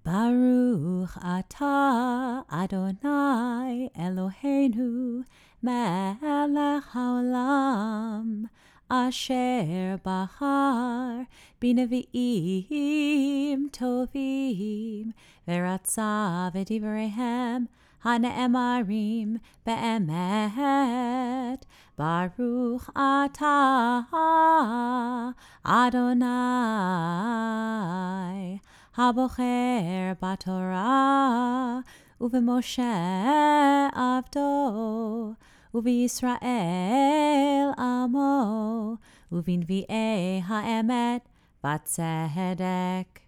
Baruch atah Adonai Eloheinu melech haolam asher bahar b'nevi'im tovim v'ratza v'divreihem hane'emarim be'emet. Baruch atah Adonai Habocher baTorah uveMoshe avdo uveYisrael amo uvinvi'ei ha'emet batzedek.